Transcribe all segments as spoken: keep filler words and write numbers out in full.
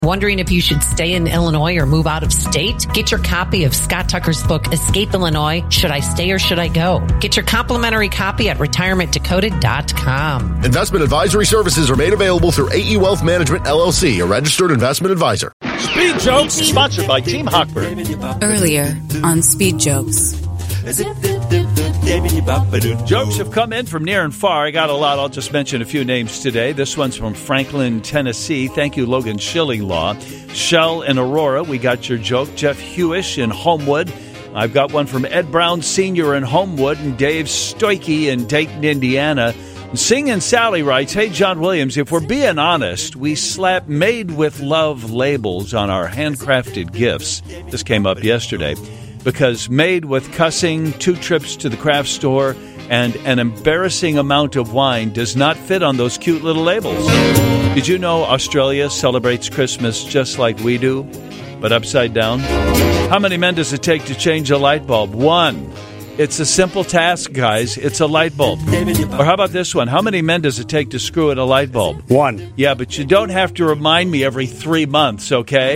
Wondering if you should stay in Illinois or move out of state? Get your copy of Scott Tucker's book, Escape Illinois, Should I Stay or Should I Go? Get your complimentary copy at retirement decoded dot com. Investment advisory services are made available through A E Wealth Management, L L C, a registered investment advisor. Speed Jokes, sponsored by Team Hochberg. Earlier on Speed Jokes. Jokes have come in from near and far. I got a lot. I'll just mention a few names today. This one's from Franklin, Tennessee. Thank you, Logan Shillinglaw. Shell in Aurora, we got your joke. Jeff Hewish in Homewood. I've got one from Ed Brown Senior in Homewood and Dave Stoikey in Dayton, Indiana. Singin' Sally writes, hey, John Williams, if we're being honest, we slap made with love labels on our handcrafted gifts. This came up yesterday. Because made with cussing, two trips to the craft store, and an embarrassing amount of wine does not fit on those cute little labels. Did you know Australia celebrates Christmas just like we do, but upside down? How many men does it take to change a light bulb? One. It's a simple task, guys. It's a light bulb. Or how about this one? How many men does it take to screw in a light bulb? One. Yeah, but you don't have to remind me every three months, okay?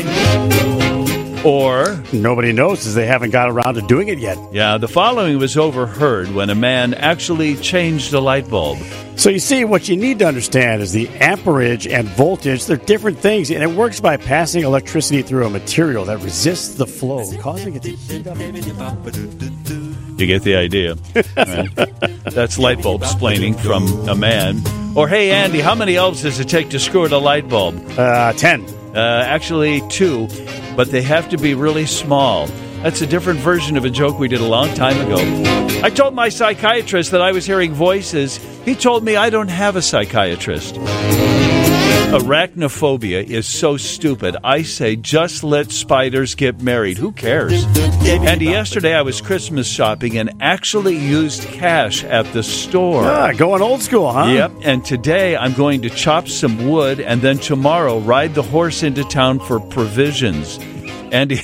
Or nobody knows because they haven't got around to doing it yet. Yeah, the following was overheard when a man actually changed a light bulb. So you see, what you need to understand is the amperage and voltage, they're different things, and it works by passing electricity through a material that resists the flow, causing it to heat up. You get the idea. Right? That's light bulb splaining from a man. Or, hey, Andy, how many elves does it take to screw in a light bulb? Uh, ten. Uh, actually, two, but they have to be really small. That's a different version of a joke we did a long time ago. I told my psychiatrist that I was hearing voices. He told me I don't have a psychiatrist. Arachnophobia is so stupid. I say just let spiders get married. Who cares? And yesterday I was Christmas shopping and actually used cash at the store. Ah, going old school, huh? Yep. And today I'm going to chop some wood and then tomorrow ride the horse into town for provisions. Andy,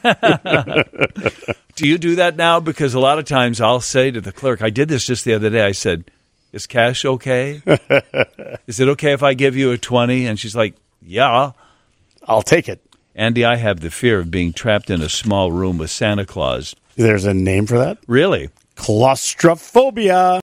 do you do that now? Because a lot of times I'll say to the clerk, I did this just the other day. I said, is cash okay? Is it okay if I give you a twenty? And she's like, yeah. I'll take it. Andy, I have the fear of being trapped in a small room with Santa Claus. There's a name for that? Really? Claustrophobia.